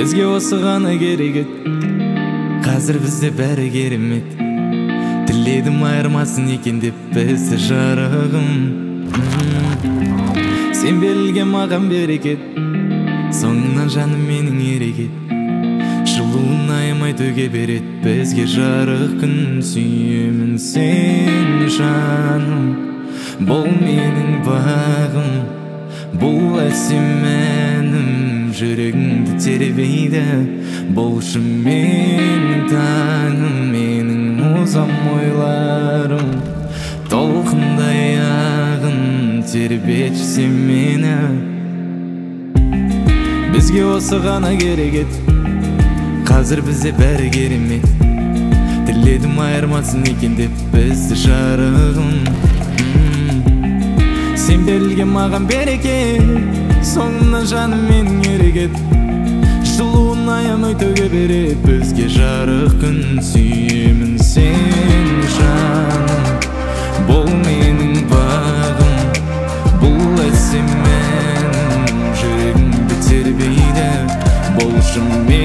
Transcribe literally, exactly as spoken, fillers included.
Бізге осы ғана керек еді, қазір бізде бәрі керемет. Тіледім айырмасын екен деп бізді жарығым. Сен берілген маған берекет, соңынан жаным менің ерекет. Жылуын аямай төге берет бізге жарық күн. Сүйемін сен жаным, бұл менің бағым, бұл әсем әнім жүрегіңді тербейді. Болшы менің таңым, менің мұзам ойларым, толқындай ағын тербетші сен мені. Бізге осы ғана керек еді, қазір бізде бәрі керемет. Тіледім айырмасын екен деп бізді жарығым. Сен берілген маған берекет, соңынан жаным менің ерекет. Жылуын аямай төге берет бізге жарық күн. Сүйемін сен жаным, бұл менің бағым, бұл әсем әнім жүрегімді тербейді. Болшы